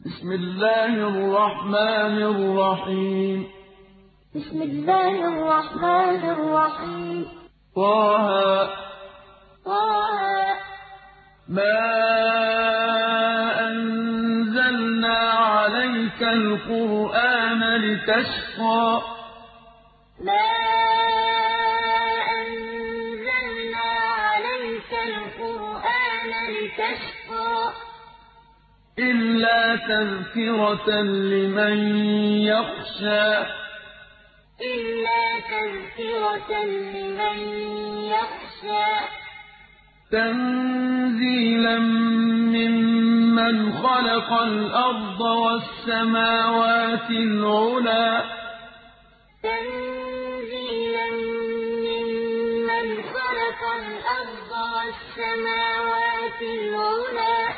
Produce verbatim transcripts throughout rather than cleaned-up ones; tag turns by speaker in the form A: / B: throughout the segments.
A: بسم الله الرحمن الرحيم
B: بسم الله الرحمن الرحيم
A: طه
B: طه
A: ما أنزلنا عليك القرآن لتشقى
B: ما أنزلنا عليك القرآن لتشقى
A: إلا تذكرة لمن يخشى
B: إلا تذكرة لمن يخشى
A: تنزيلا ممن خلق الأرض والسماوات العلى
B: تنزيلا ممن خلق الأرض والسماوات العلى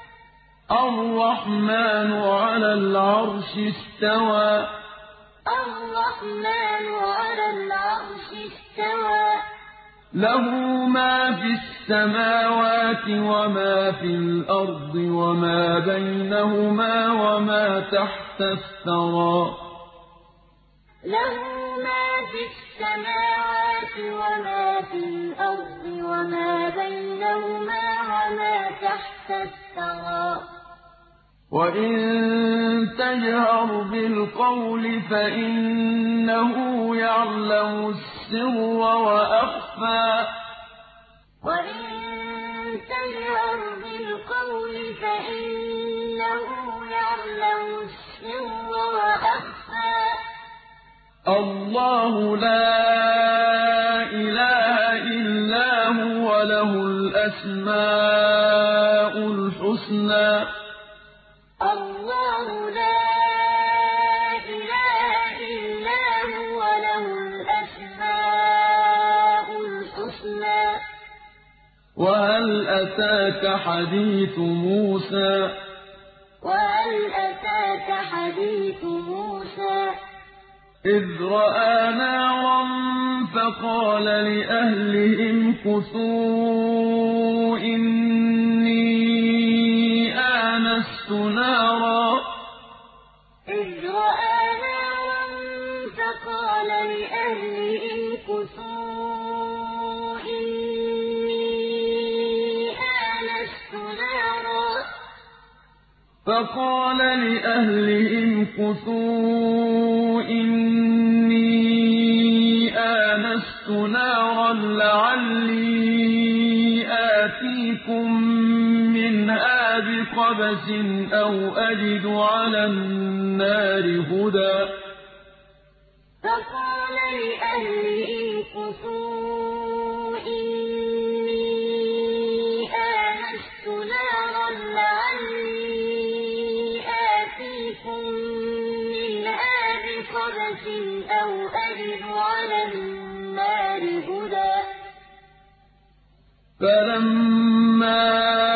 A: الرحمن على العرش استوى
B: الرحمن على العرش استوى
A: له ما في السماوات وما في الأرض وما بينهما وما تحت الثرى
B: له ما في السماوات وما في الأرض وما بينهما وما تحت الثرى
A: وإن تجهر بالقول فإنه يعلم السر وأخفى
B: وإن تجهر بالقول فإنه يعلم السر وأخفى
A: الله لا إله إلا هو له الأسماء الحسنى
B: الله لا إله إلا هو له الأسماء الحسنى
A: وهل أتاك حديث موسى
B: وهل أتاك حديث موسى
A: إذ رأى نارا فقال لأهلهم كثوا إني آنست نارا
B: إذ رأى نارا فقال لأهلهم كثوا إني آنست نارا
A: فقال لأهلهم كثوا إني آنست نارا لعلي آتيكم منها بقبس أو أجد على النار هدى
B: فقال لأهلهم كثوا إني آنست نارا لعلي آتيكم منها بقبس أو أجد على النار هدى
A: فلما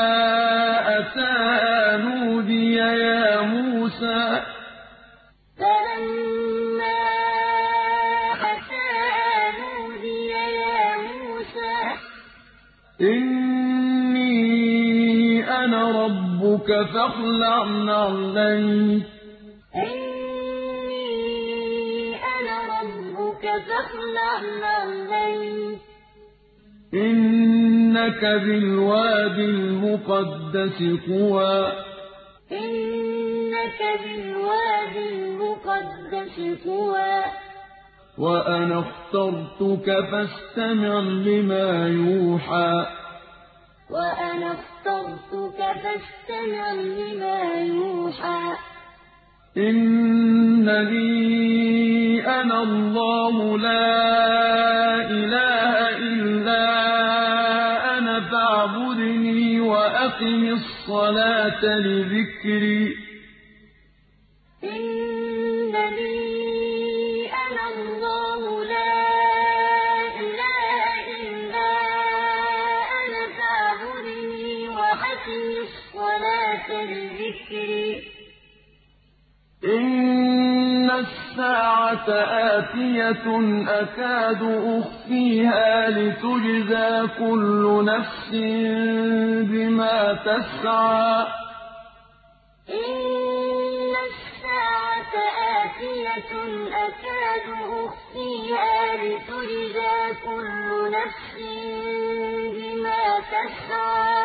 A: أتاها نودي يا موسى
B: فلما أتاها نودي يا موسى
A: إني أنا ربك فاخلع نعليك
B: إني أنا ربك فاخلع نعليك
A: إنك بالوادي المقدس طوى
B: إنك بالوادي المقدس طوى
A: وأنا اخترتك فاستمع لما يوحى
B: وأنا اخترتك فاستمع لما يوحى
A: إنني أنا الله لا إله إلا أنا فاعبدني وأقم الصلاة لذكري
B: إنني أنا الله لا إله إلا أنا فاعبدني وأقم الصلاة لذكري
A: إن الساعة آتية أكاد أخفيها لتجزى كل نفس بما تسعى
B: إن آيَةٌ أَكَادُ أُخْفِيهَا لِتُجْزَىٰ كُلُّ نَفْسٍ بِمَا تَسْعَىٰ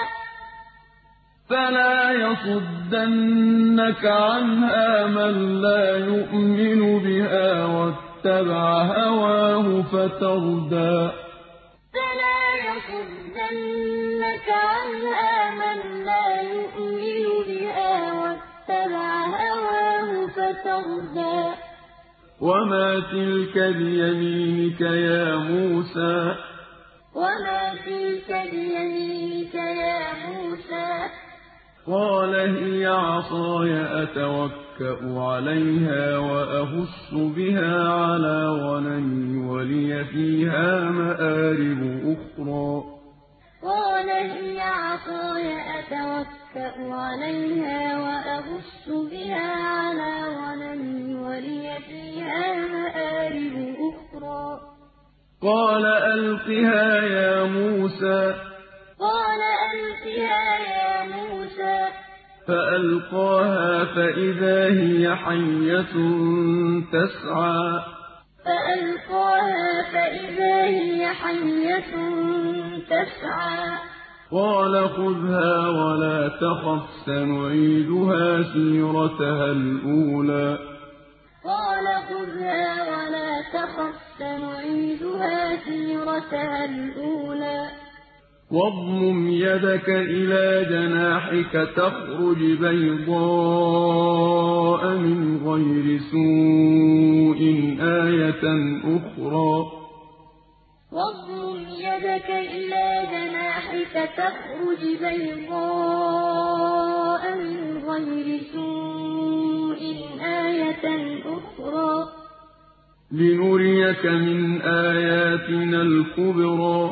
A: فَلَا يَصُدَّنَّكَ عَنْهَا مَن لَّا يُؤْمِنُ بِهَا وَاتَّبَعَ هَوَاهُ فَتَرْدَىٰ
B: فَلَا يَصُدَّنَّكَ عَنْهَا مَن لَّا يُؤْمِنُ بِهَا وَاتَّبَعَ هَوَاهُ فَتَرْدَىٰ
A: وَمَا تِلْكَ بِيَمِينِكَ يَا مُوسَىٰ
B: وَمَا تِلْكَ بِيَمِينِكَ يَا مُوسَىٰ
A: قَالَ هِيَ عَصَايَ أَتَوَكَّأُ عَلَيْهَا وَأَهُشُّ بِهَا عَلَىٰ غَنَمِي وَلِيَ فِيهَا مَآرِبُ أُخْرَىٰ
B: قَالَ هِيَ عَصَايَ أَتَوَكَّأُ عَلَيْهَا وَأَهُشُّ بِهَا عَلَىٰ غَنَمِي وَلِيَ فِيهَا مَآرِبُ أُخْرَىٰ
A: قَالَ أَلْقِهَا يَا مُوسَىٰ
B: قَالَ أَلْقِهَا يَا مُوسَىٰ
A: فَأَلْقَاهَا فَإِذَا هِيَ حَيَّةٌ تَسْعَىٰ
B: فَأَلْقَاهَا فَإِذَا هِيَ حَيَّةٌ تَسْعَىٰ
A: قَالَ خُذْهَا وَلَا تَخَفْ سَنُعِيدُهَا سِيرَتَهَا الْأُولَىٰ
B: قَالَ خُذْهَا وَلَا تَخَفْ سَنُعِيدُهَا سِيرَتَهَا الْأُولَىٰ
A: وَاضْمُمْ يَدَكَ إِلَىٰ جَنَاحِكَ تَخْرُجْ بَيْضَاءَ مِنْ غَيْرِ سُوءٍ آيَةً أُخْرَىٰ
B: وَاضْمُمْ يَدَكَ إِلَىٰ جَنَاحِكَ تَخْرُجْ بَيْضَاءَ مِنْ غَيْرِ سُوءٍ آيَةً أُخْرَىٰ
A: لِنُرِيَكَ مِنْ آيَاتِنَا الْكُبْرَى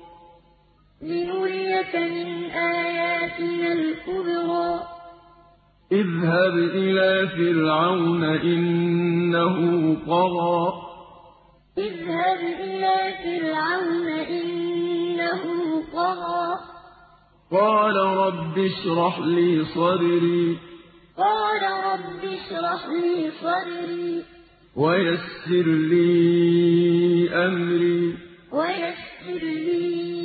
B: لِنُرِيَكَ مِنْ آيَاتِنَا الْكُبْرَى
A: اذْهَبْ إِلَىٰ فِرْعَوْنَ إِنَّهُ طَغَىٰ
B: اذْهَبْ إِلَىٰ فِرْعَوْنَ إِنَّهُ طَغَىٰ
A: قَالَ رَبِّ اشْرَحْ لِي صَدْرِي
B: قَالَ رَبِّ اشْرَحْ لِي صَدْرِي
A: وَيَسِّرْ لِي أَمْرِي
B: وَيَسِّرْ لِي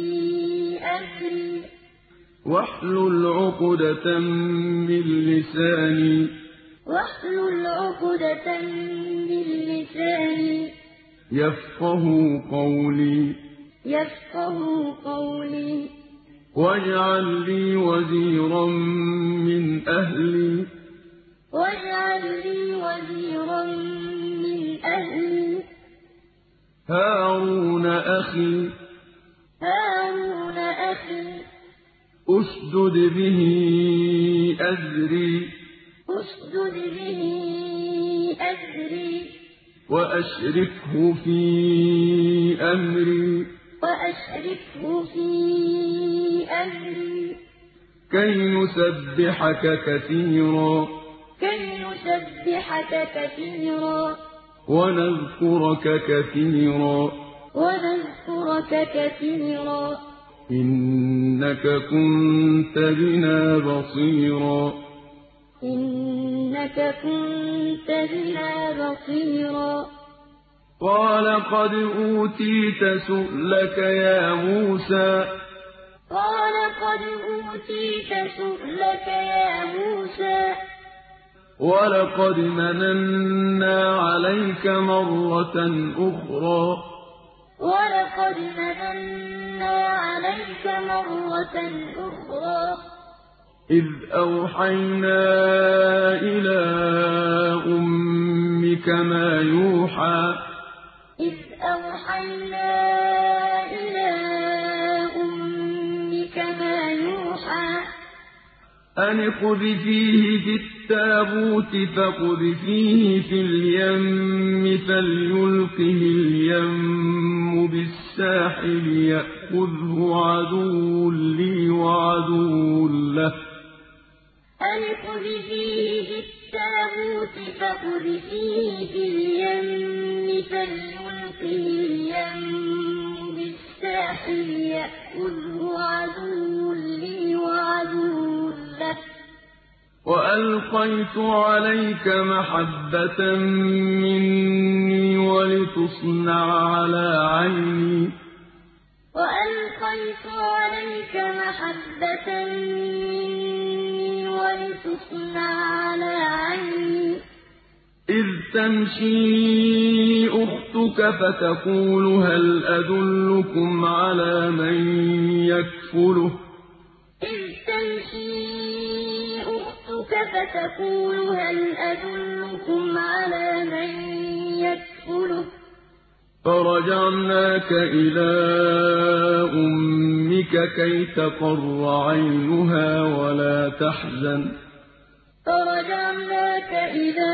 B: أَمْرِي
A: واحلل عقدة من لساني
B: واحلل عقدة من لساني
A: يفقه قولي
B: يفقه قولي
A: واجعل لي وزيرا من أهلي
B: واجعل لي وزيرا من أهلي
A: هارون أخي
B: هارون أخي
A: أشدد به أزري
B: أشدد به أزري
A: وأشركه في أمري
B: وأشركه في أمري
A: كي نسبحك كثيرا
B: كي نسبحك كثيرا
A: ونذكرك كثيرا
B: ونذكرك كثيرا
A: إنك كنت بنا بصيرا
B: إنك كنت بنا بصيرا
A: قال قد أوتيت سؤلك يا موسى
B: قال قد أوتيت سؤلك يا موسى
A: ولقد مننا عليك مرة أخرى
B: ولقد مننا عليك مرة أخرى
A: إذ أوحينا إلى أمك ما يوحى
B: إذ أوحينا إلى أمك ما يوحى
A: أن اقذفيه في التابوت فاقذفيه في اليم فليلقه اليم بالساحل يأخذه عدو لي وعدو له
B: أن اقذفيه في التابوت فاقذفيه في اليم فليلقه اليم بالساحل يأخذه عدو لي وعدو له
A: وَأَلْقَيْتُ عَلَيْكَ مَحَبَّةً مِّنِّي وَلِتُصْنَعَ عَلَىٰ عَيْنِي
B: وَأَلْقَيْتُ عَلَيْكَ مَحَبَّةً مِّنِّي وَلِتُصْنَعَ عَلَىٰ عَيْنِي
A: إِذْ تَمْشِي أُخْتُكَ فَتَقُولُ هَلْ أَدُلُّكُمْ عَلَىٰ مَن يَكْفُلُهُ
B: إِذْ تَمْشِي أُخْتُكَ فَتَقُولُ هَلْ أَدُلُّكُمْ عَلَىٰ مَن يَكْفُلُهُ
A: فَرَجَعْنَاكَ إِلَىٰ أُمِّكَ كَيْ تَقَرَّ عَيْنُهَا وَلَا تَحْزَنَ
B: فَرَجَعْنَاكَ إِلَىٰ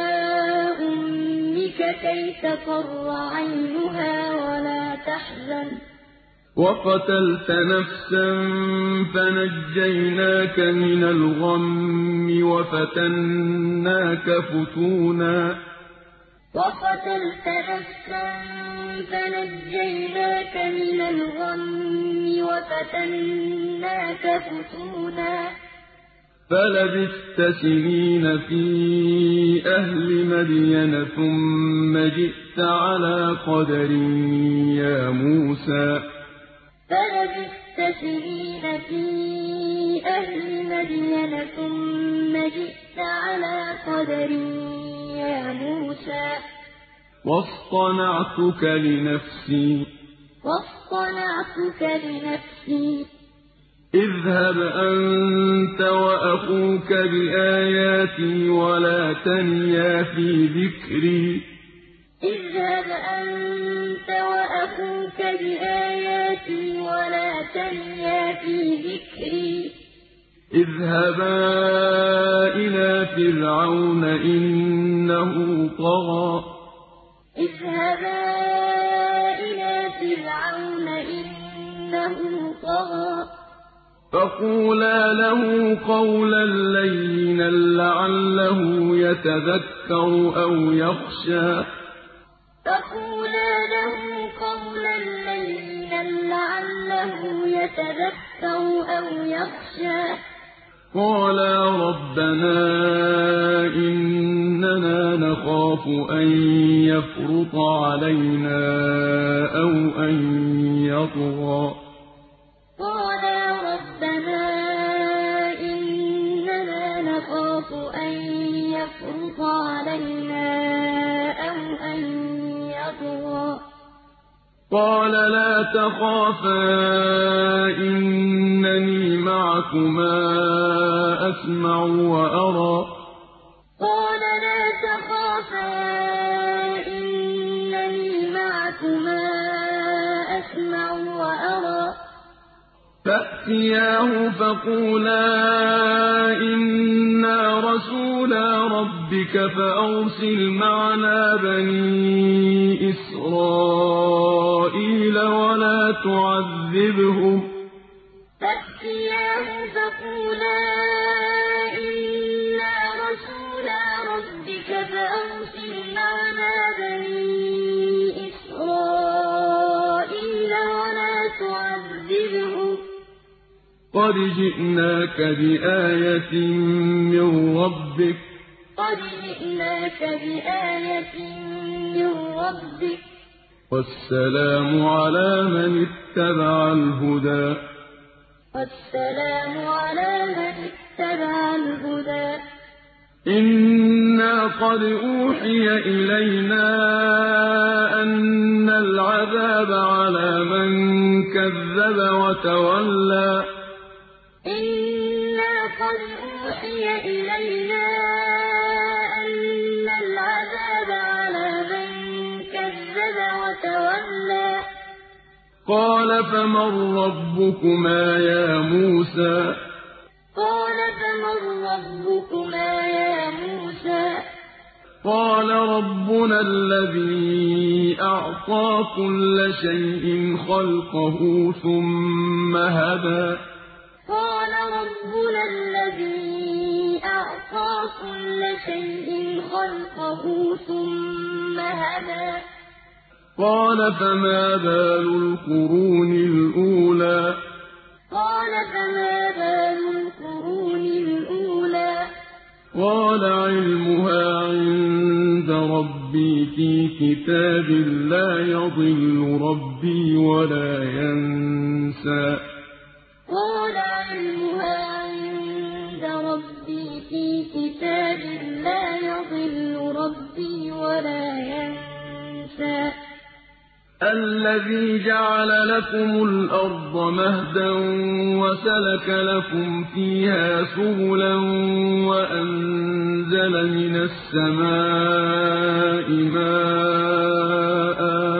B: أُمِّكَ كَيْ تَقَرَّ عَيْنُهَا وَلَا تَحْزَنَ
A: وَقَتَلْتَ نَفْسًا فَنَجَّيْنَاكَ مِنَ الْغَمِّ وَفَتَنَّاكَ فُتُونًا
B: وَقَتَلْتَ نَفْسًا فَنَجَّيْنَاكَ مِنَ الْغَمِّ وَفَتَنَّاكَ فُتُونًا
A: فَلَبِثْتَ سِنِينَ فِي أَهْلِ مَدْيَنَ ثُمَّ جِئْتَ عَلَىٰ قَدَرٍ يَا مُوسَىٰ
B: فَلَبِثْتَ سِنِينَ فِي أَهْلِ مَدْيَنَ ثُمَّ جِئْتَ عَلَىٰ قَدَرٍ يَا مُوسَىٰ
A: وَاصْطَنَعْتُكَ لِنَفْسِي
B: وَاصْطَنَعْتُكَ لِنَفْسِي
A: اذْهَبْ أَنتَ وَأَخُوكَ بِآيَاتِي وَلَا تَنِيَا فِي ذِكْرِي
B: اذْهَبْ أَنتَ وَأَخُوكَ بِآيَاتِي وَلَا تَنِيَا فِي ذِكْرِي
A: اذْهَبَا إِلَىٰ فِرْعَوْنَ إِنَّهُ طَغَىٰ
B: اذْهَبَا إِلَىٰ فِرْعَوْنَ إِنَّهُ طَغَىٰ
A: فَقُولَا لَهُ قَوْلًا لَّيِّنًا لَّعَلَّهُ يَتَذَكَّرُ أَوْ يَخْشَىٰ
B: فَقُولَا لَهُ قَوْلًا لَّيِّنًا لَّعَلَّهُ يَتَذَكَّرُ أَوْ يَخْشَىٰ
A: قَالَا رَبَّنَا إِنَّنَا نَخَافُ أَن يَفْرُطَ عَلَيْنَا أَوْ أَن يَطْغَىٰ
B: قَالَا رَبَّنَا إِنَّنَا نَخَافُ أَن يَفْرُطَ عَلَيْنَا أَوْ أَن يَطْغَىٰ
A: قَالَ لَا تَخَافَا إِنَّنِي مَعَكُمَا أَسْمَعُ وَأَرَىٰ
B: قَالَ لَا تَخَافَا إِنَّنِي مَعَكُمَا أَسْمَعُ وَأَرَىٰ
A: فَأْتِيَاهُ فَقُولَا إِنَّا رَسُولَا رَبِّكَ فَأَرْسِلْ مَعَنَا بَنِي إِسْرَائِيلَ وَلَا تُعَذِّبْهُمْ ۖ
B: فَأْتِيَاهُ فَقُولَا إِنَّا رَسُولَا رَبِّكَ فَأَرْسِلْ مَعَنَا بَنِي إِسْرَائِيلَ وَلَا تُعَذِّبْهُمْ ۖ
A: قَدْ جِئْنَاكَ بِآيَةٍ مِّن رَّبِّكَ ۖ وَالسَّلَامُ عَلَىٰ مَنِ اتَّبَعَ الْهُدَىٰ
B: وَالسَّلَامُ عَلَىٰ مَنِ اتَّبَعَ الْهُدَىٰ
A: إِنَّا قَدْ أُوحِيَ إِلَيْنَا أَنَّ الْعَذَابَ عَلَىٰ مَن كَذَّبَ وَتَوَلَّىٰ
B: إِنَّا قَدْ أُوحِيَ إِلَيْنَا أَنَّ الْعَذَابَ عَلَىٰ مَن كَذَّبَ وَتَوَلَّىٰ
A: قَالَ فَمَن رَّبُّكُمَا يَا مُوسَىٰ
B: قَالَ فَمَن رَّبُّكُمَا يَا مُوسَىٰ
A: قَالَ رَبُّنَا الَّذِي أَعْطَىٰ كُلَّ شَيْءٍ خَلْقَهُ ثُمَّ هَدَىٰ
B: قَالَ رَبُّنَا الَّذِي أَعْطَىٰ كُلَّ شَيْءٍ خَلْقَهُ ثُمَّ هَدَىٰ
A: قَالَ فَمَا بَالُ الْقُرُونِ الْأُولَىٰ
B: قَالَ فَمَا بَالُ الْقُرُونِ الْأُولَىٰ
A: قال علمها عند ربي في كتاب لا يضل ربي ولا ينسى
B: قال علمها عند ربي في كتاب لا يضل ربي ولا ينسى
A: الذي جعل لكم الأرض مهدا وسلك لكم فيها سبلا وأنزل من السماء ماء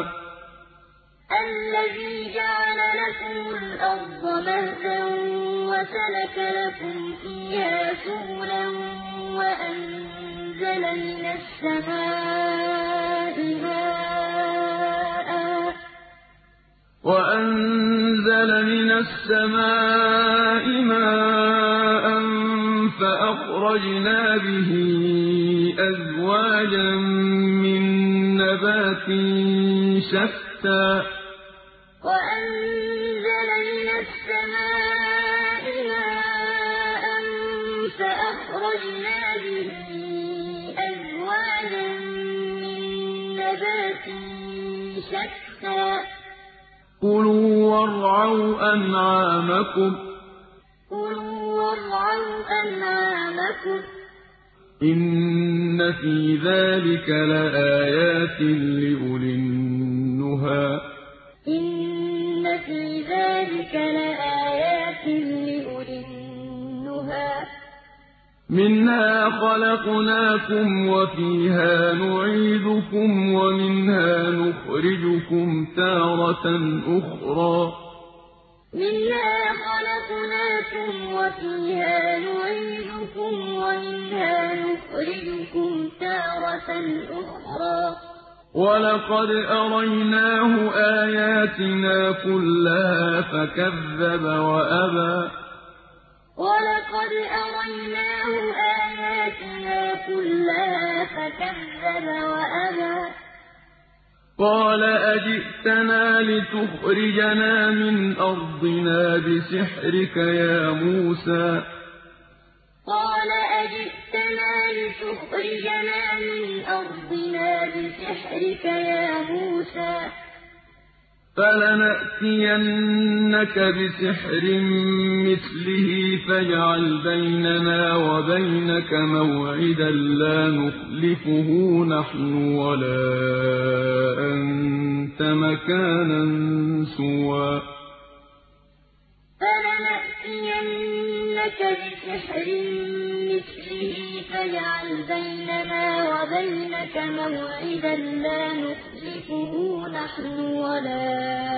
B: الذي جعل لكم الأرض مهدا وسلك لكم فيها سبلا وأنزل من السماء ماء
A: وأنزل من السماء ماء فأخرجنا به أزواجا من نبات شتى
B: وأنزل من السماء ماء فأخرجنا به أزواجا من نبات شتى
A: كلوا وارعوا أنعامكم
B: كلوا وارعوا أنعامكم
A: إن في ذلك لآيات لأولي النهى
B: إن في ذلك لآيات لأولي النهى
A: منها خلقناكم وفيها نعيدكم ومنها نخرجكم تارة أخرى
B: منها خلقناكم وفيها نعيدكم ومنها نخرجكم تارة أخرى
A: ولقد أريناه آياتنا كلها فكذب وأبى
B: ولقد أريناه آياتنا كلها فكذب وأبى
A: قال أجئتنا لتخرجنا من أرضنا بسحرك يا موسى
B: قال أجئتنا لتخرجنا من أرضنا بسحرك يا موسى
A: فلنأتينك بسحر مثله فاجعل بيننا وبينك موعدا لا نخلفه نحن ولا أنت مكانا سوى
B: فلنأتينك بسحر مثله فاجعل بيننا وبينك موعدا لا نخلفه نحن ولا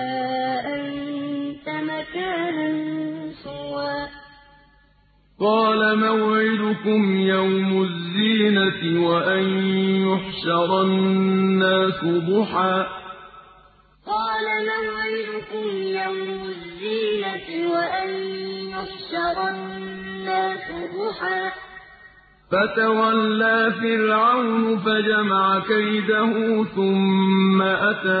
B: أنت مكانا سوى
A: قال موعدكم يوم الزينة وأن يحشر الناس ضحى
B: قال موعدكم يوم الزينة وأن يحشر الناس ضحى
A: فتولى فرعون فجمع كيده ثم أتى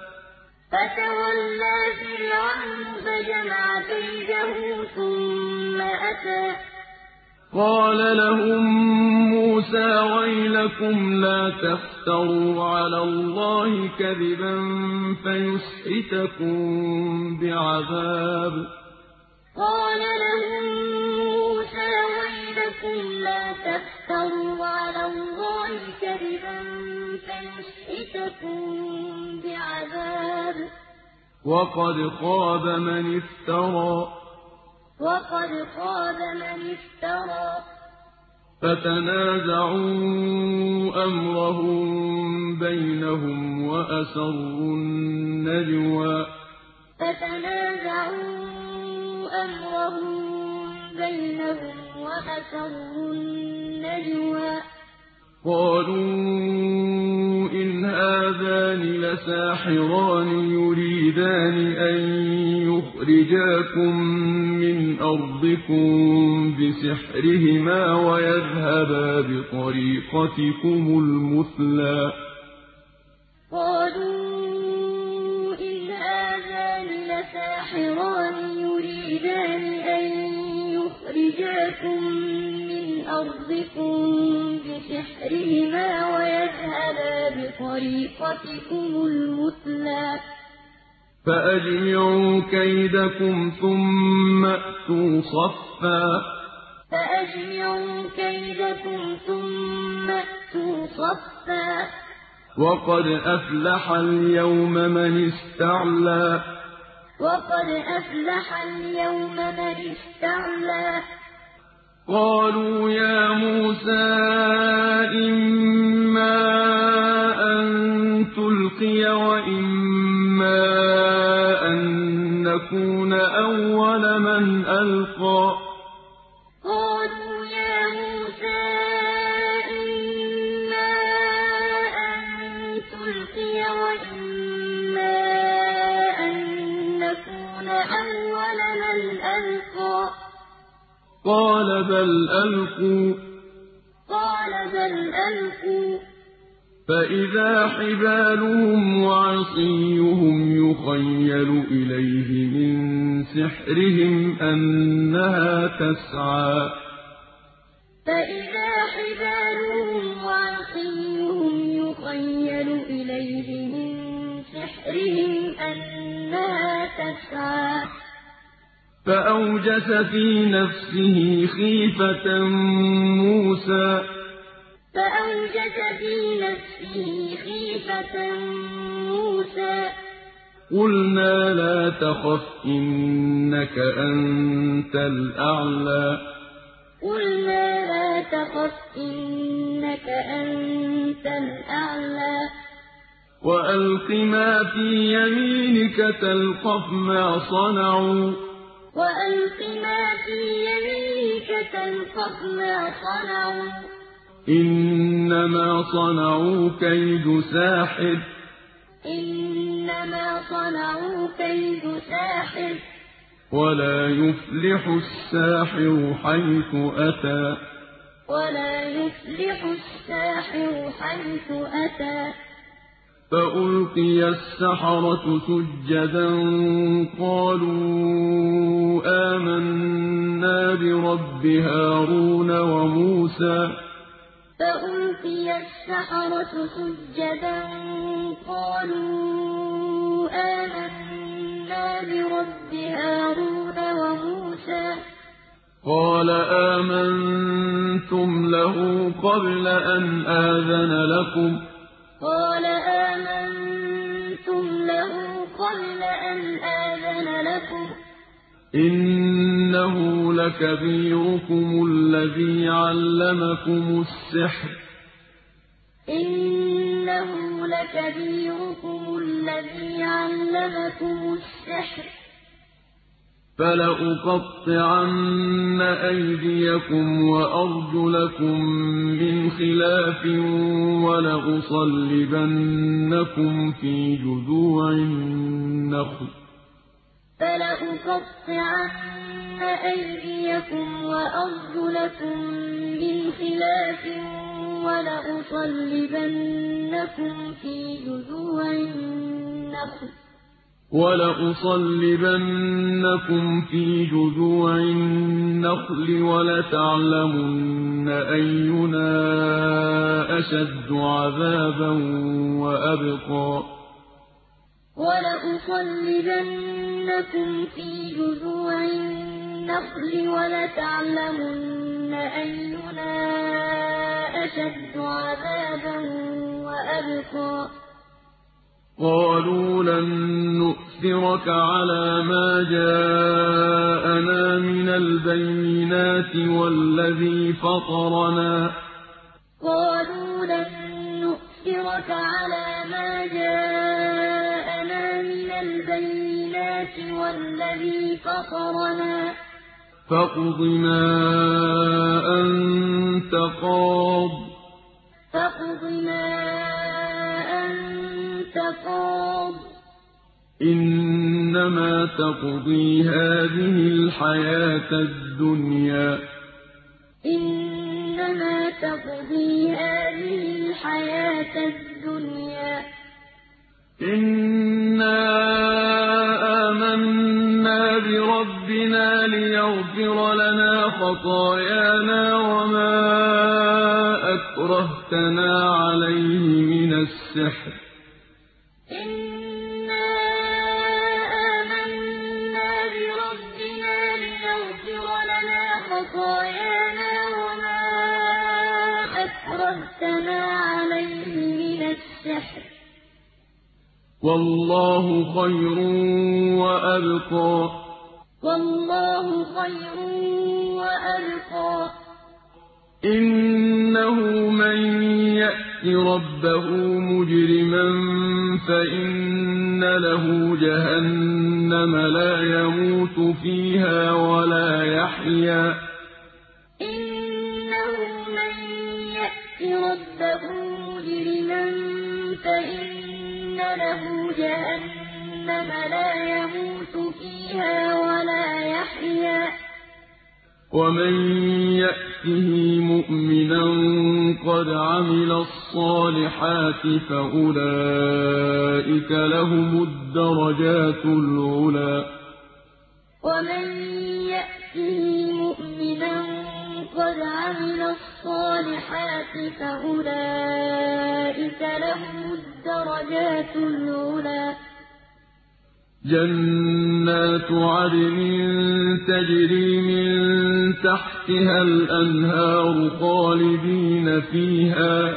B: فتولى فرعون فجمع كيده ثم أتى
A: قال لهم موسى ويلكم لا تفتروا على الله كذبا فيسحتكم بعذاب
B: قال لهم موسى ويلكم لا تفتروا على الله كذبا فيسحتكم بعذاب
A: وقد خاب من افترى
B: وقد خاب من افترى
A: فتنازعوا أمرهم بينهم وأسروا النجوى
B: فتنازعوا أمرهم بينهم وأسروا النجوى
A: قالوا إن هذان لساحران يريدان أن يخرجاكم من أرضكم بسحرهما ويذهبا بطريقتكم المثلى
B: قالوا إن هذان لساحران يريدان أن يخرجاكم من أرضكم بسحرهما ويذهبا بطريقتكم المثلى
A: فأجمعوا كيدكم ثم أتوا صفا
B: فأجمعوا كيدكم ثم أتوا صفا
A: وقد أفلح اليوم من استعلى
B: وقد أفلح اليوم من استعلى
A: قالوا يا موسى إما أن تلقي وإما أن نكون أول من ألقى
B: قالوا يا موسى إما أن تلقي وإما أن نكون أول من ألقى
A: قال بل ألقوا
B: قال بل ألقوا
A: فإذا حبالهم وعصيهم يخيل إليه من سحرهم أنها تسعى
B: فإذا حبالهم وعصيهم يخيل إليه من سحرهم أنها تسعى
A: فأوجس في نفسه خيفة موسى
B: فأوجس في نفسه خيفة موسى
A: قلنا لا تخف إنك أنت الأعلى
B: قلنا لا تخف إنك أنت الأعلى
A: وألق ما في يمينك تلقف ما صنعوا
B: وألق ما في يمينك تلقف ما صنعوا
A: إنما صنعوا كيد ساحر
B: إنما صنعوا كيد ساحر
A: ولا يفلح الساحر حيث أتى
B: ولا يفلح الساحر حيث أتى
A: فألقي السحرة سجدا قالوا آمنا برب هارون وموسى
B: فألقي السحرة سجدا قالوا آمنا برب هارون وموسى
A: قال آمنتم له قبل أن آذن لكم
B: قال آمنتم له قبل أن آذن لكم
A: إنه لكبيركم الذي علمكم السحر
B: إنه لكبيركم الذي علمكم السحر
A: فلأقطعن أيديكم وأرجلكم من خلاف ولأصلبنكم في جذوع النخل
B: فلأقطعن أيديكم وأرجلكم من خلاف ولأصلبنكم في جذوع النخل
A: ولأصلبنكم في جذوع النخل ولتعلمن أينا أشد عذابا وأبقى
B: ولأصلبنكم في جذوع النخل ولتعلمن أينا أشد عذابا وأبقى
A: قالوا لن نؤثرك على ما جاءنا من البينات والذي فطرنا
B: قالوا لن نؤثرك على ما جاءنا من البينات والذي فطرنا
A: فاقض ما أنت قاض
B: فاقض ما أنت قاض
A: إنما تقضي هذه الحياة الدنيا
B: إنما تقضي هذه الحياة الدنيا
A: إنا آمنا بربنا ليغفر لنا خطايانا وما أكرهتنا عليه من السحر
B: إنا آمنا بربنا ليغفر لنا خطايانا وما أكرهتنا عليه من السحر
A: والله خير وأبقى
B: والله خير وأبقى
A: إنه من يأت ربه مجرما فإن له جهنم لا يموت فيها ولا يحيا
B: إنه من يأت ربه مجرما فإن له جهنم لا يموت فيها ولا يحيا
A: ومن يأته مؤمنا قد عمل الصالحات فأولئك لهم الدرجات العلى
B: ومن يأته مؤمنا قد عمل الصالحات فأولئك لهم الدرجات العلى
A: جنات عدن تجري من تحتها الأنهار خالدين فيها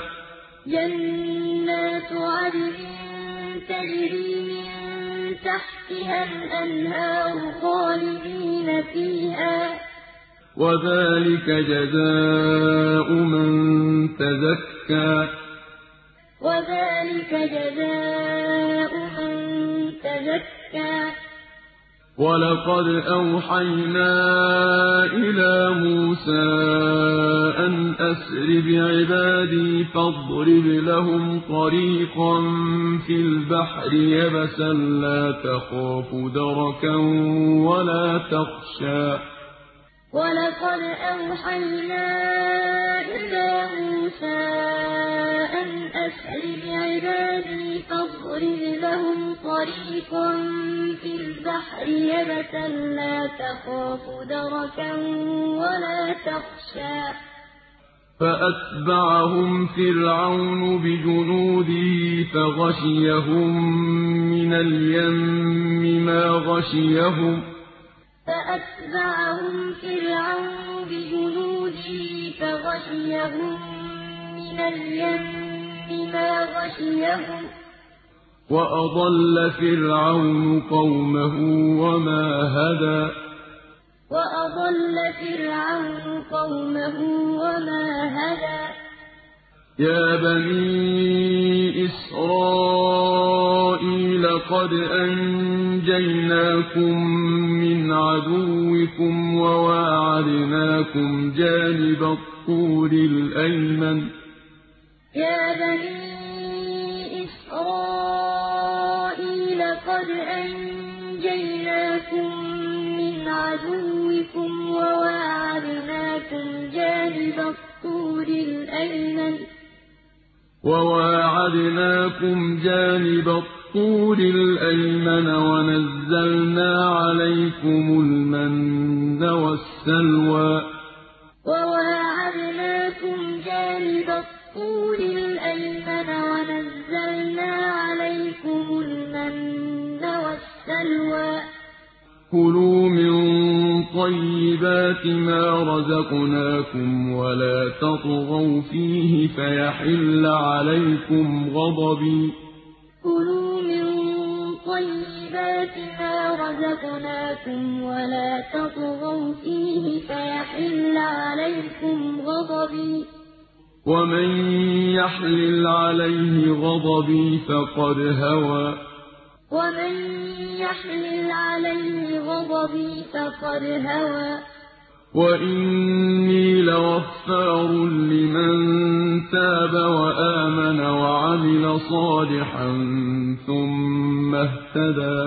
B: جنات عدن تجري من تحتها الأنهار خالدين فيها
A: وذلك جزاء من تزكى
B: وذلك جزاء من تزكى
A: ولقد أوحينا إلى موسى أن أسر بعبادي فاضرب لهم طريقا في البحر يبسا لا تخاف دركا ولا تخشى
B: ولقد أوحينا إلى موسى أن أسر بعبادي فاضرب لهم طريقا في البحر يبسا لا تخاف دركا ولا تخشى
A: فأتبعهم فرعون بجنوده فغشيهم من اليم ما غشيهم
B: فأتبعهم فرعون بجنوده فغشيهم من اليم ما غشيهم
A: وأضل فرعون قومه وما هدى
B: وأضل فرعون قومه وما هدى
A: يا بني إسرائيل قد أنجيناكم من عدوكم وواعدناكم جانب الطور الأيمن
B: يا بني إسرائيل قد أنجيناكم من عدوكم وواعدناكم جانب الطور الأيمن
A: وواعدناكم جانب الطور الأيمن ونزلنا عليكم المن والسلوى
B: وواعدناكم جانب الطور الأيمن ونزلنا عليكم المن والسلوى
A: كلوا من طيبات ما رزقناكم ولا تطغوا فيه فيحل عليكم غضبي
B: كلوا من طيبات ما رزقناكم ولا تطغوا فيه فيحل عليكم غضبي
A: ومن يحلل عليه غضبي فقد هوى
B: ومن يحلل عليه غضبي فقد هوى
A: وإني لغفار لمن تاب وآمن وعمل صالحا ثم اهتدى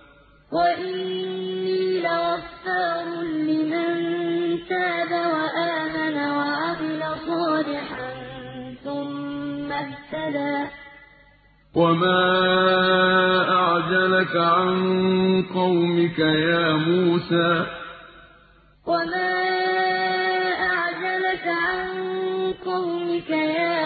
B: وإني لغفار لمن تاب وآمن وعمل صالحا ثم اهتدى
A: وما أعجلك عن قومك يا موسى
B: وما أعجلك عن قومك يا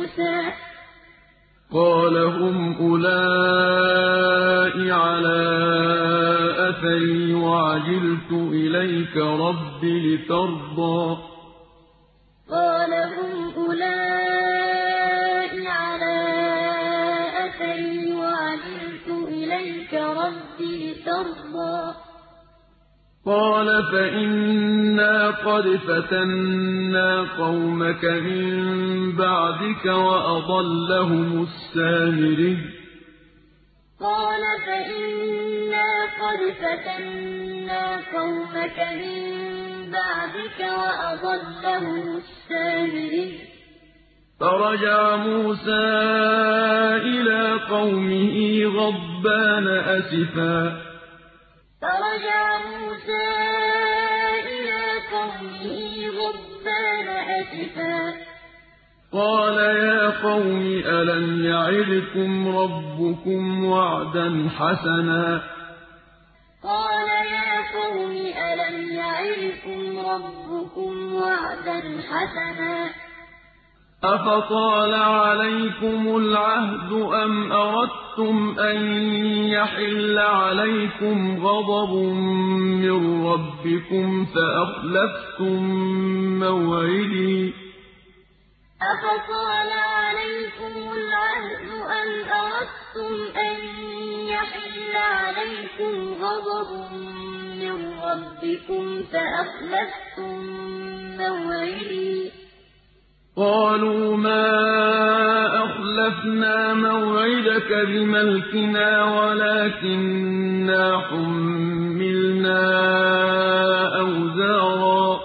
B: مُوسَىٰ
A: قَالَ هُمْ أُولَاءِ عَلَىٰ أَثَرِي وَعَجِلْتُ إِلَيْكَ رَبِّ لِتَرْضَىٰ
B: قَالَ هُمْ أُولَاءِ عَلَىٰ أَثَرِي وَعَجِلْتُ إِلَيْكَ رَبِّ لِتَرْضَىٰ
A: قَالَ فَإِنَّا قَدْ فَتَنَّا قَوْمَكَ مِن بَعْدِكَ وَأَضَلَّهُمُ السَّامِرِيُّ
B: قَالَ فَإِنَّا قَدْ فَتَنَّا قَوْمَكَ مِن بَعْدِكَ وَأَضَلَّهُمُ السَّامِرِيُّ
A: فَرَجَعَ مُوسَىٰ إِلَىٰ قَوْمِهِ غَضْبَانَ أَسِفًا
B: فَرَجَعَ مُوسَىٰ إِلَىٰ قَوْمِهِ غَضْبَانَ أَسِفًا
A: قَالَ يَا قَوْمِ أَلَمْ يَعِدْكُمْ رَبُّكُمْ وَعْدًا حَسَنًا
B: قَالَ يَا قَوْمِ أَلَمْ يَعِدْكُمْ رَبُّكُمْ وَعْدًا حَسَنًا
A: أَفَطَالَ عَلَيْكُمُ الْعَهْدُ أَمْ أَرَدتُّمْ أَن يَحِلَّ عَلَيْكُمْ غَضَبٌ مِّن رَّبِّكُمْ فَأَخْلَفْتُم مَّوْعِدِي
B: أَفَطَالَ عَلَيْكُمُ الْعَهْدُ أَمْ أَرَدتُّمْ أَن يَحِلَّ عَلَيْكُمْ غَضَبٌ مِّن رَّبِّكُمْ فَأَخْلَفْتُم مَّوْعِدِي
A: قَالُوا مَا أَخْلَفْنَا مَوْعِدَكَ بِمَلْكِنَا وَلَٰكِنَّا حُمِّلْنَا أَوْزَارًا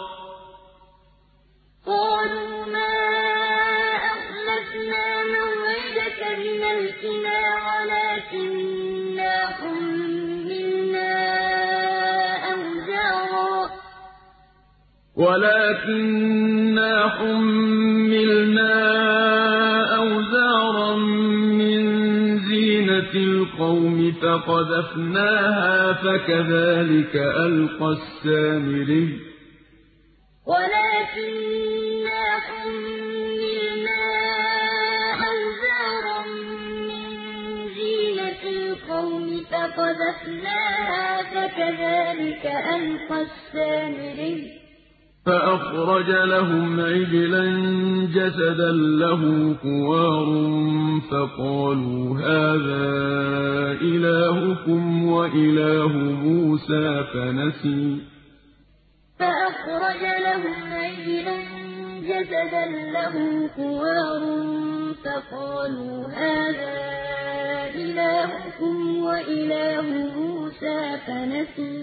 B: قَالُوا مَا أَخْلَفْنَا مَوْعِدَكَ بِمَلْكِنَا وَلَٰكِنَّا حُمِّلْنَا أَوْزَارًا وَلَٰكِنَّا حُمِّلْنَا أَوْزَارًا مِّن زِينَةِ الْقَوْمِ فَقَذَفْنَاهَا فَكَذَٰلِكَ أَلْقَى السَّامِرِيُّ وَلَٰكِنَّا حُمِّلْنَا أَوْزَارًا مِّن زِينَةِ الْقَوْمِ فَقَذَفْنَاهَا فَكَذَٰلِكَ أَلْقَى السَّامِرِيُّ
A: فَأَخْرَجَ لَهُمْ عِجْلًا جَسَدًا لَّهُ خُوَارٌ فَقَالُوا هَٰذَا إِلَٰهُكُمْ وَإِلَٰهُ مُوسَىٰ فَنَسِيَ
B: فَأَخْرَجَ لَهُمْ عِجْلًا جَسَدًا لَّهُ خُوَارٌ فَقَالُوا هَٰذَا إِلَٰهُكُمْ وَإِلَٰهُ مُوسَىٰ فَنَسِيَ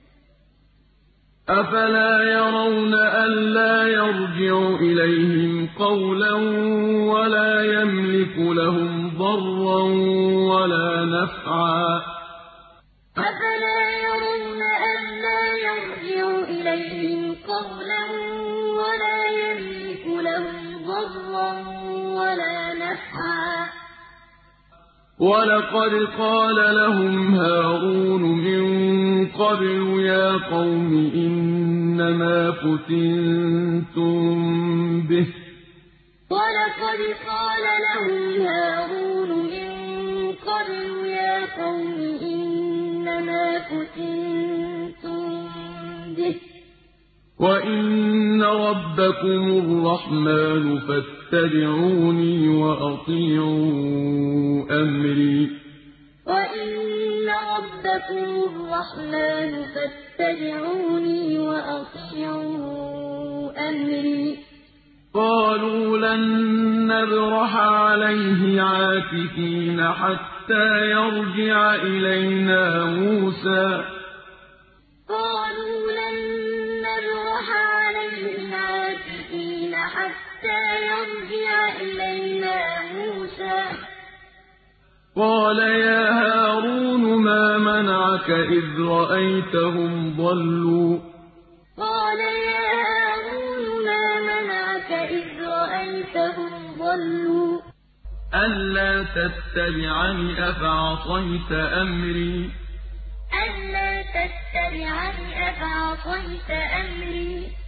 A: أَفَلَا يَرَوْنَ أَلَّا يَرْجِعُ إِلَيْهِمْ قَوْلًا وَلَا يَمْلِكُ لَهُمْ ضَرًّا وَلَا نَفْعًا
B: أَفَلَا يَرَوْنَ أَلَّا يَرْجِعُ إِلَيْهِمْ قَوْلًا وَلَا يَمْلِكُ لَهُمْ ضَرًّا وَلَا نَفْعًا
A: وَلَقَدْ قَالَ لَهُمْ هَارُونُ مِن قَبْلُ يَا قَوْمِ إِنَّمَا فُتِنتُم بِهِ ۖ
B: وَلَقَدْ قَالَ لَهُمْ هَارُونُ مِن قَبْلُ يَا قَوْمِ إِنَّمَا فُتِنتُم بِهِ ۖ
A: وَإِنَّ رَبَّكُمُ الرَّحْمَٰنُ فَاتَّبِعُونِي وَأَطِيعُوا أَمْرِي
B: وَإِنَّ رَبَّكُمُ الرَّحْمَٰنُ فَاتَّبِعُونِي وَأَطِيعُوا أَمْرِي
A: قَالُوا لَن نَّبْرَحَ عَلَيْهِ عَاكِفِينَ حَتَّىٰ يَرْجِعَ إِلَيْنَا مُوسَىٰ
B: قَالُوا لَن نَّبْرَحَ عَلَيْهِ عَاكِفِينَ حَتَّىٰ يَرْجِعَ إِلَيْنَا مُوسَىٰ
A: قَالَ يَا هَارُونُ مَا مَنَعَكَ إِذْ رَأَيْتَهُمْ ضَلُّوا
B: قَالَ يَا هَارُونُ مَا مَنَعَكَ إِذْ رَأَيْتَهُمْ ضَلُّوا
A: أَلَّا تَتَّبِعَنِ أَفَعَصَيْتَ أَمْرِي
B: أَلَّا تَتَّبِعَنِ أَفَعَصَيْتَ أَمْرِي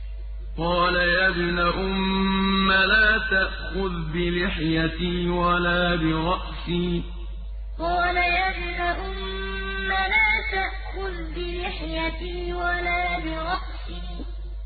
A: قال يا ابن أم لا تأخذ بلحيتي ولا برأسي
B: قال يا ابن أم لا تأخذ بلحيتي ولا برأسي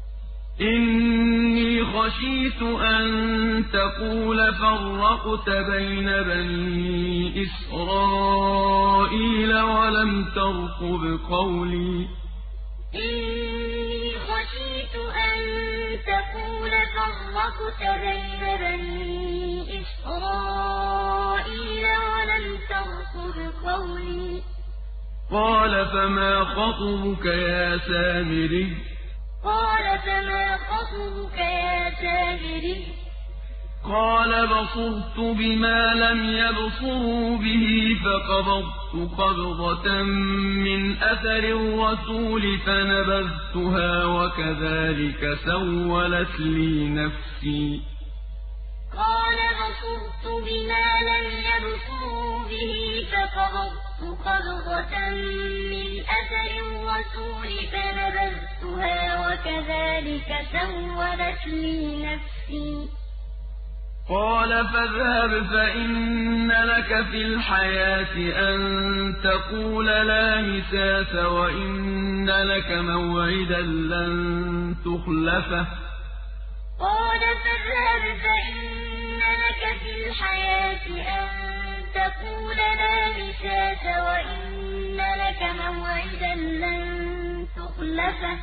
A: إني خشيت أن تقول فرقت بين بني إسرائيل ولم ترقب قولي
B: إني خشيت أن تقول فرقت بين بني إسرائيل ولم ترقب قولي
A: قال فما خطبك يا سامري
B: قال فما خطبك يا سامري
A: قال بصرت بما لم يبصروا به فقبضت قبضة من أثر الرسول فنبذتها وكذلك سولت لي نفسي
B: قال بصرت بما لم يبصروا به فقبضت قبضة من أثر الرسول فنبذتها وكذلك سولت لي نفسي
A: قال فاذهب فإن لك في الحياة أن تقول لا مساس وإن لك موعدا لن تخلفه
B: قال فاذهب فإن لك في الحياة أن تقول لا مساس وإن لك موعدا لن تخلفه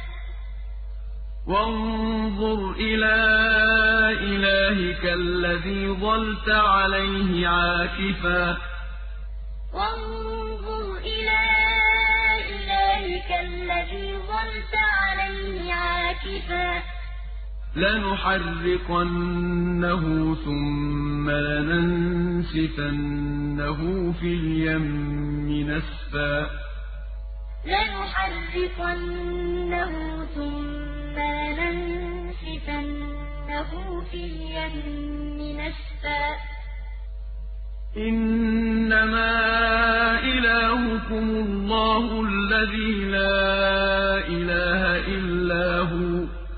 A: وانظر إلى إلهك الذي ظلت عليه عاكفا
B: وانظر إلى إلهك الذي ظلت عليه عاكفا
A: لنحرقنه ثم لننسفنه في اليم نسفا
B: لنحرقنه ثم لننسفنه في اليم نسفا
A: إنما إلهكم الله الذي لا إله إلا هو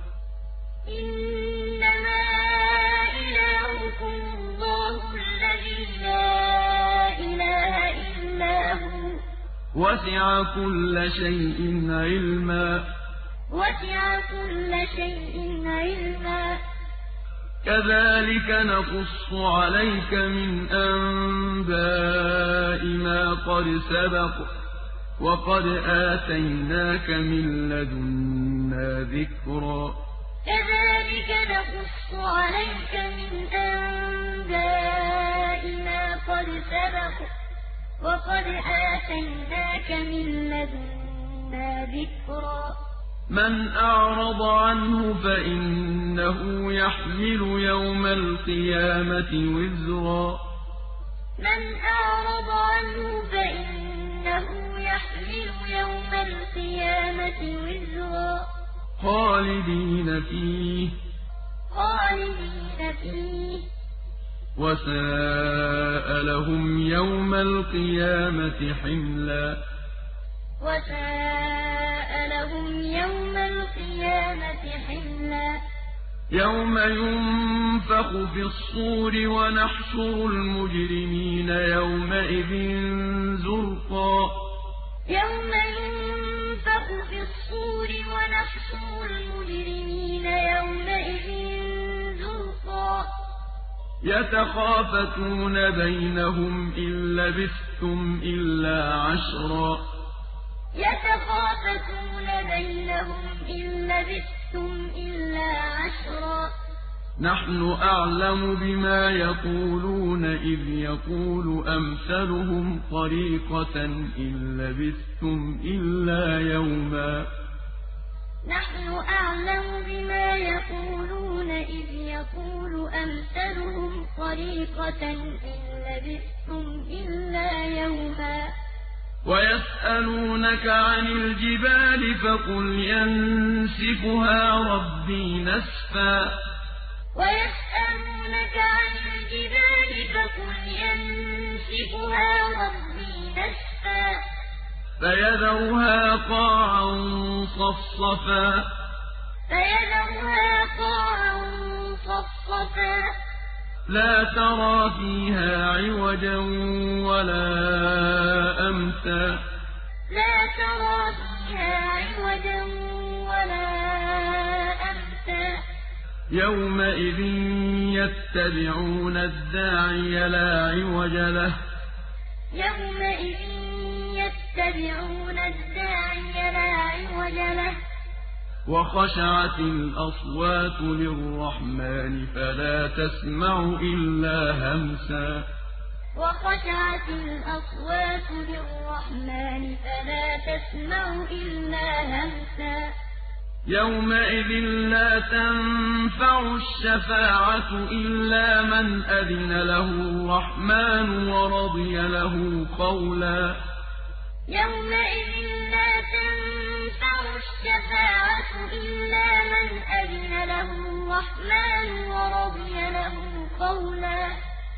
B: إنما إلهكم الله الذي لا إله إلا هو
A: وسع كل شيء علما
B: وسع كل شيء علما
A: كذلك نقص عليك من أنباء ما قد سبق وقد آتيناك من لدنا ذكرا
B: كذلك نقص عليك من أنباء ما قد سبق وقد آتيناك من لدنا ذكرا
A: من أعرض عنه فإنه يحمل يوم القيامة وزرا
B: من أعرض عنه فإنه يحمل يوم القيامة وزرا
A: خالدين فيه
B: خالدين فيه
A: وساء لهم يوم القيامة حملا
B: وساء لهم يوم القيامة حملا
A: يوم ينفخ في الصور ونحشر المجرمين يومئذ زرقا
B: يوم ينفخ في الصور ونحشر المجرمين يومئذ زرقا
A: يتخافتون بينهم إن لبثتم إلا عشرا
B: يتخافتون بينهم إن لبثتم إلا عشرا
A: نحن أعلم بما يقولون إذ يقول أمثلهم طريقة إن لبثتم إلا يوما
B: نحن أعلم بما يقولون إذ يقول أمثلهم طريقة إن لبثتم إلا يوما
A: ويسألونك عن الجبال فقل ينسفها ربي نسفا
B: ويسألونك عن الجبال فقل ينسفها ربي نسفا
A: فيذرها قاعا صفصفا
B: فيذرها
A: لا ترى فيها عوجا ولا أمتا
B: لا ترى فيها عوجا ولا أمتا
A: يومئذ يتبعون الداعي لا عوج له
B: يومئذ يتبعون الداعي لا عوج له
A: وخشعت الأصوات للرحمن فلا تسمع إلا همسا
B: وخشعت الأصوات للرحمن فلا تسمع إلا همسا
A: يومئذ لا تنفع الشفاعة إلا من أذن له الرحمن ورضي له قولا
B: يومئذ لا تنفع الشفاعة إلا من أذن له الرحمن ورضي له قولا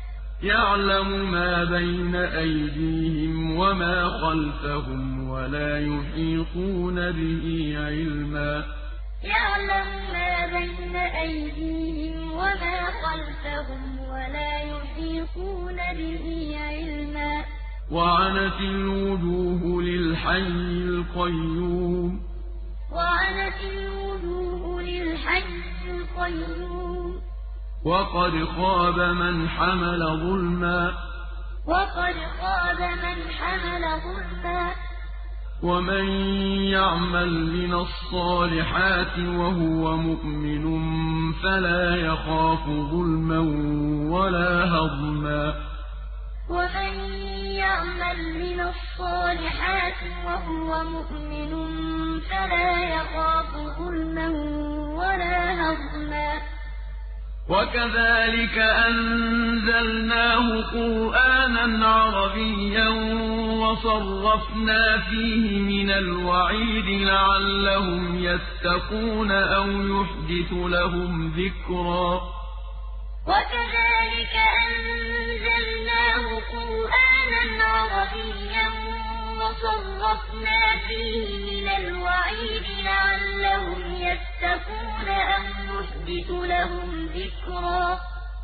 A: يعلم ما بين أيديهم وما خلفهم ولا يحيطون به علما
B: يعلم ما بين أيديهم وما خلفهم ولا يحيطون به علما
A: وعنت الوجوه للحي القيوم
B: وعنت الوجوه للحي القيوم
A: وقد خاب من حمل ظلما
B: وقد خاب من حمل ظلما
A: ومن يعمل من الصالحات وهو مؤمن فلا يخاف ظلما ولا هضما
B: ومن يعمل من الصالحات وهو مؤمن فلا يخاف ظلما ولا هضما
A: وكذلك أنزلناه قرآنا عربيا وصرفنا فيه من الوعيد لعلهم يتقون أو يحدث لهم ذكرا
B: وكذلك أنزلناه قرآنا عربيا وصرفنا فيه من الوعيد لعلهم يتقون أو يحدث لهم ذكرا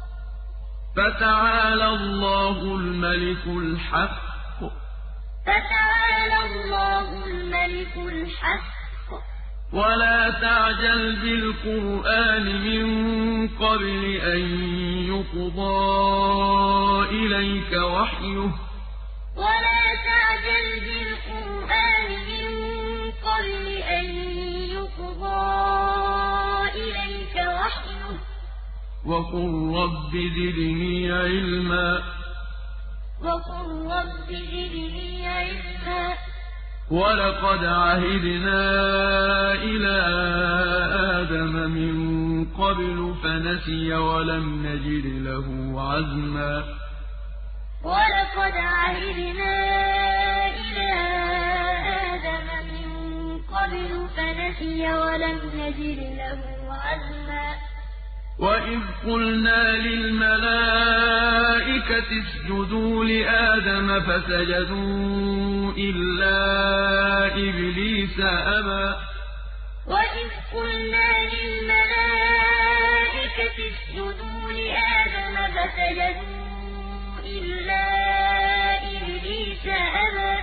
A: فتعالى الله الملك الحق
B: فتعالى الله الملك الحق
A: ولا تعجل بالقرآن من قبل أن يقضى إليك وحيه
B: ولا تعجل بالقرآن من قبل أن يقضى إليك وحيه
A: وقل رب زدني علما
B: وقل رب زدني علما
A: ولقد عهدنا إلى آدم من قبل فنسي ولم نجد له عزما
B: ولقد عهدنا إلى آدم من قبل فنسي ولم نجد له عزما
A: وإذ قلنا للملائكة اسجدوا لآدم فسجدوا إلا إبليس أبى
B: وإذ قلنا للملائكة اسجدوا لآدم فسجدوا إلا إبليس أبى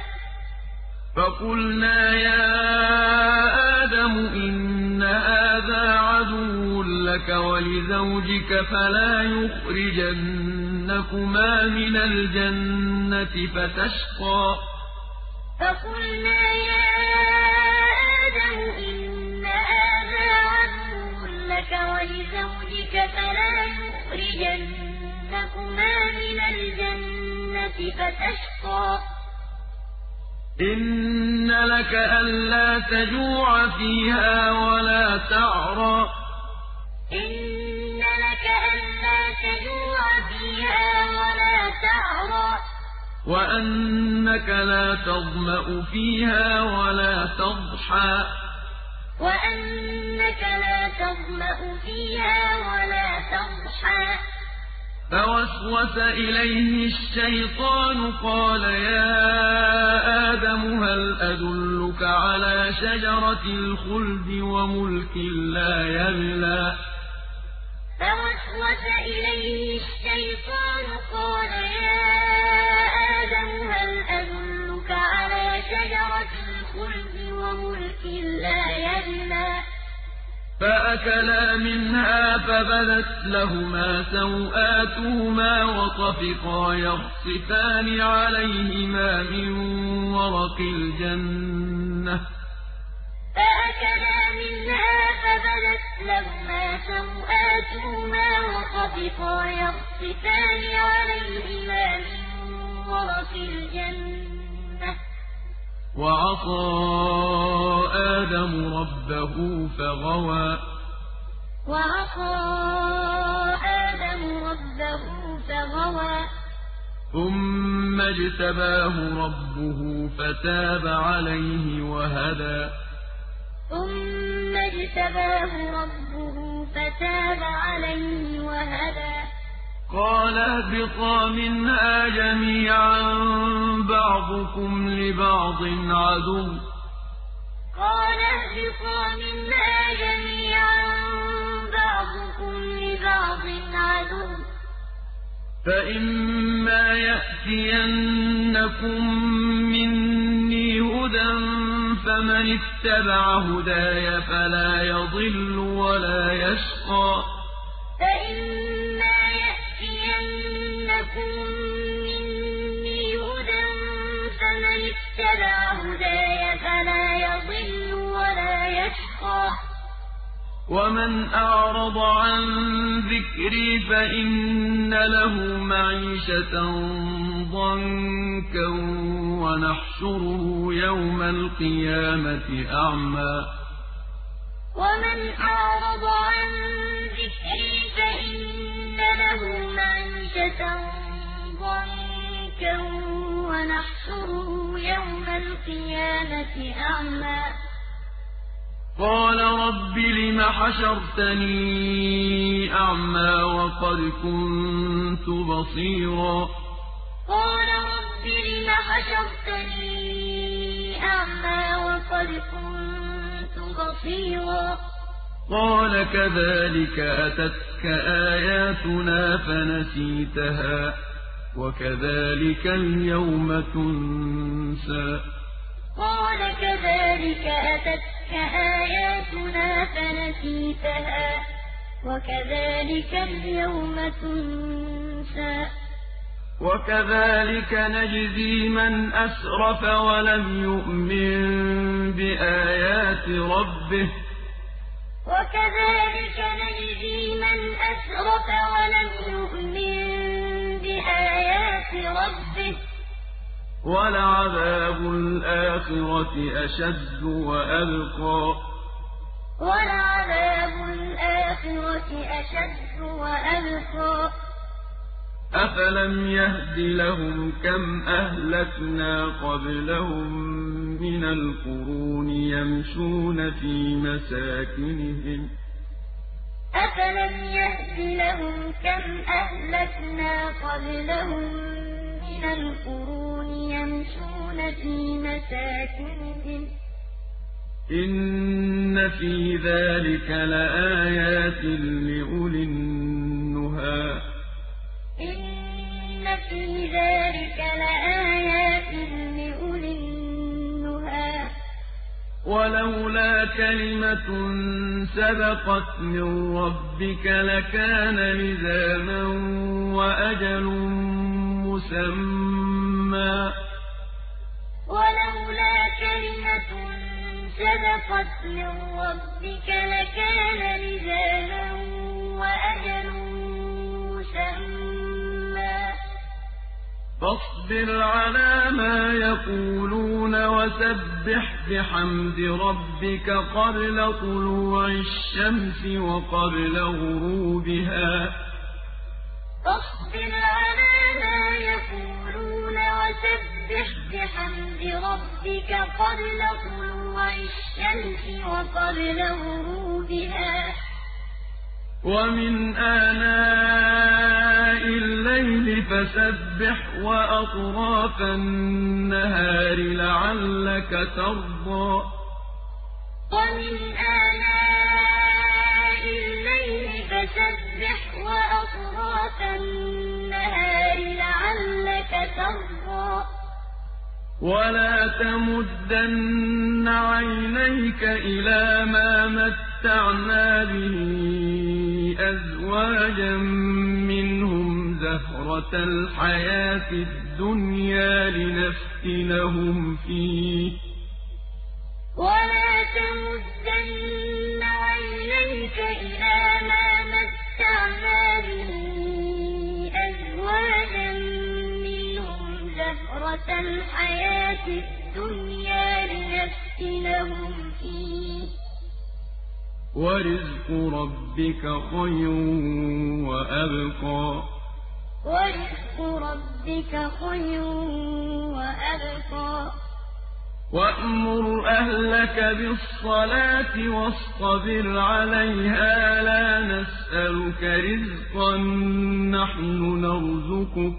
A: فقلنا يا آدم إن هذا عدو لك ولزوجك فلا يخرجنكما من الجنة فتشقى
B: فقلنا يا آدم إن هذا عدو لك ولزوجك فلا يخرجنكما من الجنة فتشقى
A: إن لك ألا تجوع فيها ولا تعرى
B: إن لك ألا تجوع فيها ولا تعرى
A: وأنك لا تظمأ فيها ولا تضحى
B: وأنك لا تظمأ فيها ولا تضحى
A: فوسوس إليه الشيطان قال يا آدم هل أدلك على شجرة الخلد وملك لا يبلى
B: فوسوس إليه الشيطان قال يا آدم هل أدلك على شجرة الخلد وملك لا يبلى
A: فأكلا منها فبدت لهما سوآتهما وطفقا يخصفان عليهما من ورق الجنة
B: فأكلا منها فبدت لهما سوآتهما وطفقا يخصفان عليهما من ورق الجنة
A: وعصى آدم ربه فغوى
B: وعصى آدم ربه فغوى
A: ثم اجتباه ربه فتاب عليه وهدى
B: ثم اجتباه ربه فتاب عليه وهدى
A: قال اهبطا منها جميعا بعضكم لبعض عدو
B: قال اهبطا منها جميعا بعضكم لبعض عدو
A: فإما يأتينكم مني هدى فمن اتبع هداي فلا يضل ولا يشقى
B: فإما يأتينكم مني هدى فمن اتبع هداي فلا يضل ولا يشقى
A: ومن أعرض عن ذكري فإن له معيشة ضنكا ونحشره يوم القيامة أعمى
B: ومن أعرض عن ذكري فإن له معيشة ضنكا ونحشره يوم القيامة أعمى
A: قال رب لم حشرتني أعمى وقد كنت بصيرا
B: قال رب لم حشرتني أعمى وقد كنت بصيرا
A: قال كذلك أتتك آياتنا فنسيتها وكذلك اليوم تنسى
B: قال كذلك أتتك آياتنا فنسيتها وكذلك اليوم تنسى
A: وكذلك نجزي من أسرف ولم يؤمن بآيات ربه
B: وكذلك نجزي من أسرف ولم يؤمن بآيات ربه
A: ولعذاب الآخرة أشد وأبقى
B: ولعذاب الآخرة أشد وأبقى
A: أفلم يهد لهم كم أهلكنا قبلهم من القرون يمشون في مساكنهم
B: أفلم يهد لهم كم أهلكنا قبلهم من القرون يمشون في مساكنهم
A: إن في ذلك لآيات لأولي النهى
B: إن في ذلك لآيات لأولي النهى
A: ولولا كلمة سبقت من ربك لكان لزاما وأجل مسمى
B: ولولا كلمة سبقت من ربك لكان لزاما وأجل مسمى
A: فاصبر على ما يقولون وسبح بحمد ربك قبل طلوع الشمس وقبل غروبها
B: فاصبر على ما يقولون وسبح بحمد ربك قبل طلوع الشمس وقبل غروبها
A: ومن آناء الليل فسبح وأطراف النهار لعلك ترضى
B: ومن آناء الليل فسبح وأطراف النهار لعلك ترضى
A: ولا تمدن عينيك إلى ما متعنا به أزواجا منهم زهرة الحياة الدنيا لنفتنهم فيه
B: ولا تمدن عينيك إلى ما متعنا به أزواجا منهم زهرة الحياة الدنيا لنفتنهم فيه
A: ورزق ربك خير وأبقى
B: ورزق ربك خير وأبقى
A: وأمر أهلك بالصلاة واصطبر عليها لا نسألك رزقا نحن نرزقك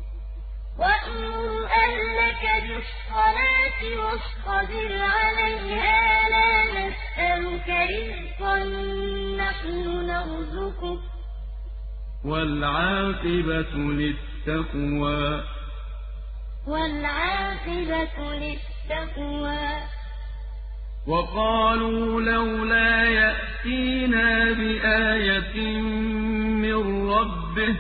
B: وأمر أهلك بالصلاة واصطبر عليها لا نسألك رزقا نحن نرزقك
A: والعاقبة للتقوى
B: والعاقبة للتقوى
A: وقالوا لولا يأتينا بآية من ربه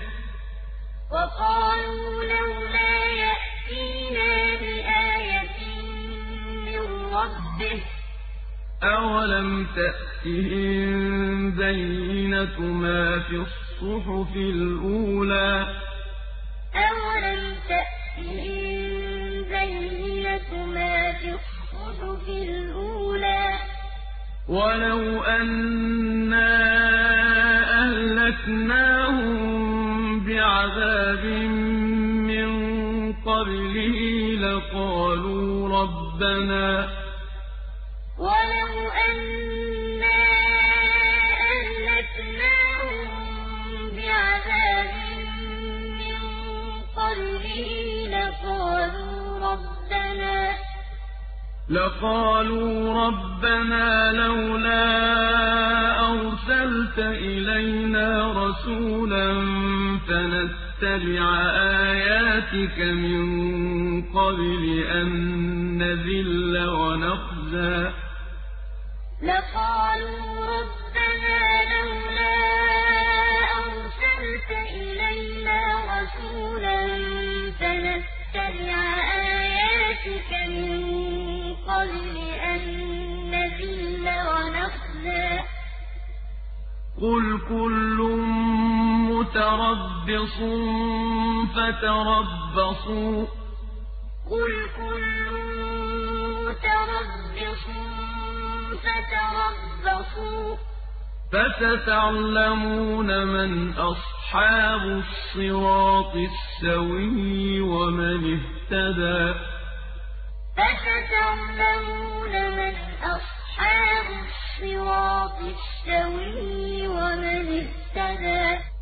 B: وقالوا لولا يأتينا بآية من ربه
A: أولم تأتهم بينة ما في الصحف الأولى
B: أولم تأتهم بينة ما في الصحف الأولى
A: ولو أنا أهلكناهم بعذاب من قبله لقالوا ربنا
B: ولو أنا أهلكناهم بعذاب من قبله لقالوا ربنا
A: لقالوا ربنا لولا أرسلت إلينا رسولا فنتبع آياتك من قبل أن نذل ونخزى
B: لقالوا ربنا لولا أرسلت إلينا رسولا فنتبع آياتك من قبل أن نذل ونخزى
A: قل كل متربص فتربصوا
B: قل كل متربص فتربصوا
A: فستعلمون من أصحاب الصراط السوي ومن اهتدى
B: فستعلمون من أصحاب الصراط السوي ومن اهتدى